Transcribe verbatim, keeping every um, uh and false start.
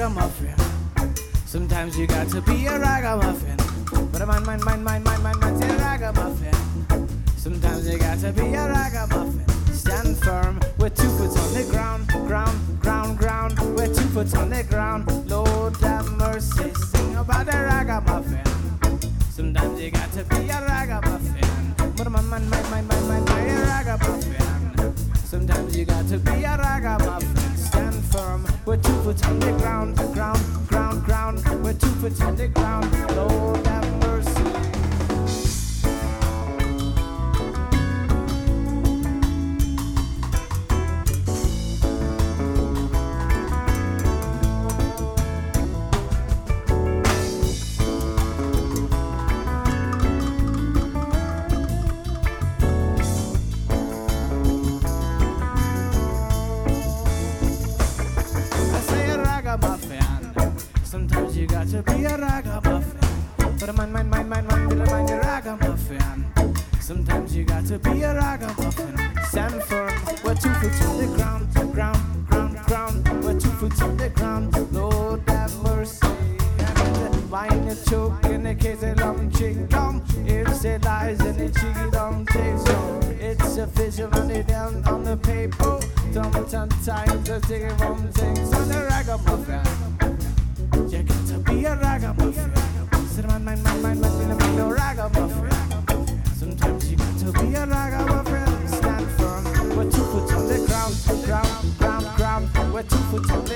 ragamuffin. Sometimes you got to be a ragamuffin. But a man, man, man, man, man, man, man, say ragamuffin. Sometimes you got to be a ragamuffin. Stand firm with two foot on the ground, ground, ground, ground. With two foot on the ground. Lord have mercy, sing about a ragamuffin. Sometimes you got to be a ragamuffin. But a man, man, man, man, man, man, man, a ragamuffin. Sometimes you got to be a ragamuffin. Stand firm with two foot on the ground, ground, ground, ground. With two foot on the ground. Lord have mercy. Sometimes you got to be a ragamuffin. But a man, man, man, man, man, man, man, a ragamuffin. Sometimes you got to be a ragamuffin. Stand firm, we're two foot on the ground, ground, ground, ground. We're two foot on the ground. Lord have mercy. And wine a choke in the case of long chick gum. If it lies in the cheeky don't take so. It's official on the down on the paper. Sometimes the ticket from things on the ragamuffin. You got to be a ragamuffin. Sit man, man, man, man, man, man, man, a ragamuffin. Sometimes you got to be a ragamuffin. Stand firm, we're two foot on the ground, ground, ground, ground. We're two foot on the